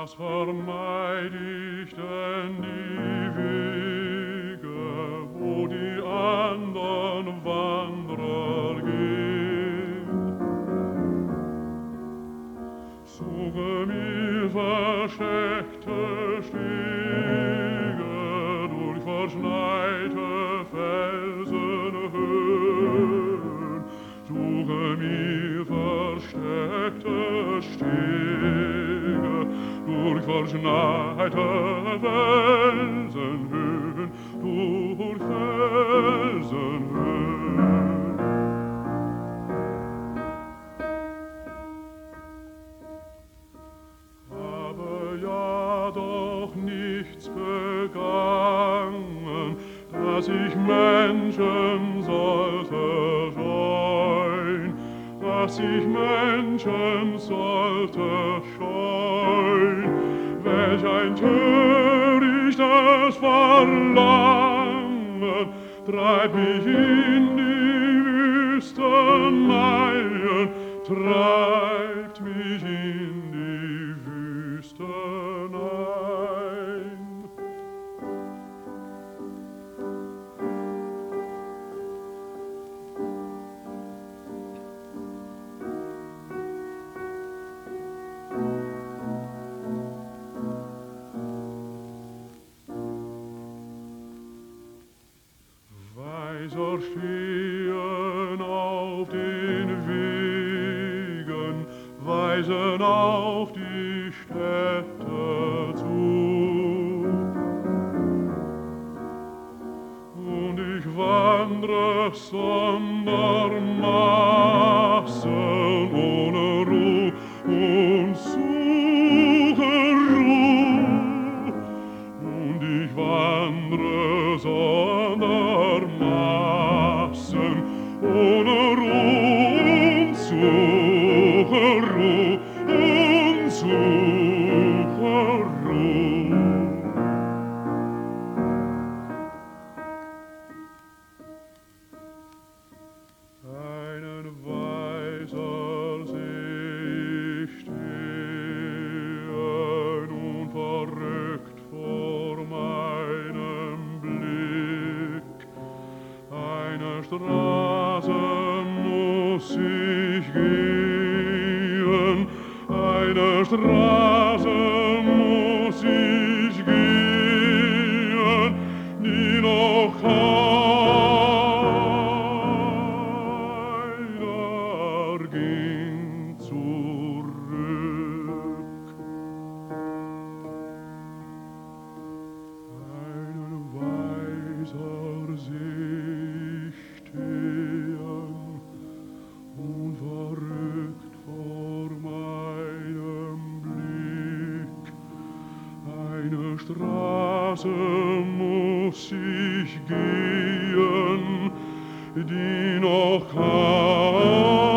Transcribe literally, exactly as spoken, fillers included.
Was vermeid ich denn die Wege, wo die andern Wanderer gehen? Suche mir versteckte Stege durch verschneite Felsenhöhen. Suche mir versteckte Stege durch verschneite Felsenhöhen, durch Felsenhöhen. Habe ja doch nichts begangen, dass ich Menschen sollte scheuen, dass ich Menschen sollte scheuen. Welch ein törichtes Verlangen treibt mich in die Wüsteneien, treibt mich in die Wüsteneien. Weiser stehen auf den Wegen, weisen auf die Städte zu. Und ich wandre sondermaßen ohne Ruhe und suche Ruhe. Und ich wandre sondermaßen ohne Ruhe und suche Ruhe und suche Ruhe. Einen Weiser seh ich stehen und verrückt vor meinem Blick. Eine Straße muss ich gehen, eine Straße muss ich gehen, die noch keiner ging zurück. Einen Weiser seh ich stehen und verrückt vor meinem Blick. Eine Straße muss ich gehen, die noch keiner